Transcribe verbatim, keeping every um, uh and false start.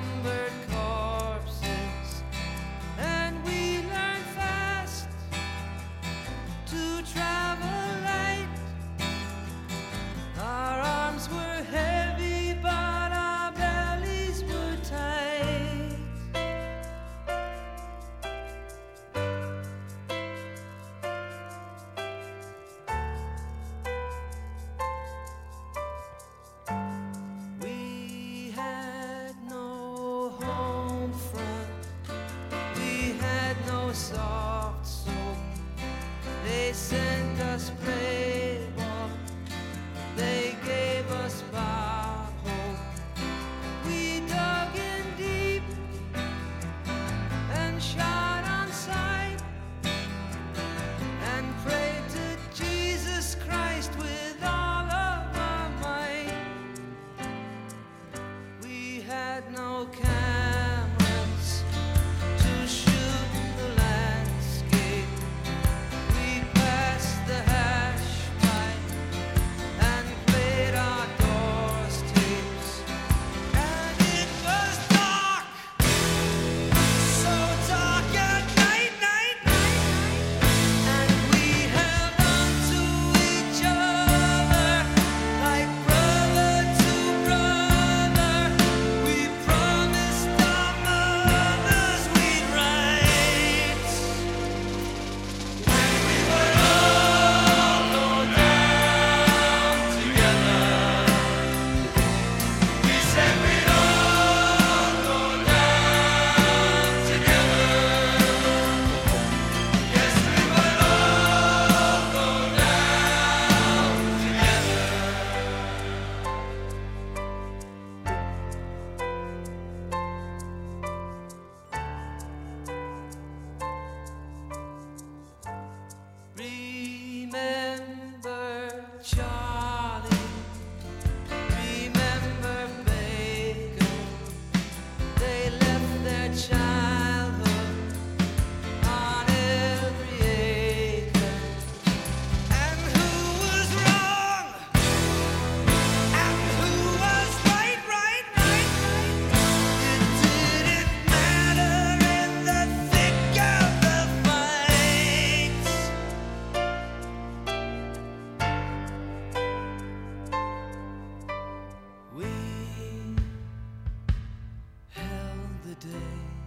numbered corpses, and we learned fast to travel light. Our arms were heavy, but our bellies were tight. We had no home front, we had no soft soap. They sent us Playboy, they gave us Bob Hope. We dug in deep and shot on sight, and prayed to Jesus Christ with all of our might. We had no cameras to shoot the landscape. We passed the hash pipe and played our Doors tapes. And it was dark, so dark at night, night, night. And we held on to each other like brother to brother. We promised our mothers we'd write, and we would all go down together. We said we'd all go down together. Yes, we would all go down Remember Charlie, remember Baker. They left their childhood on every acre. And who was wrong? And who was right, right, right, right? It didn't matter in the thick of the fight. We held the day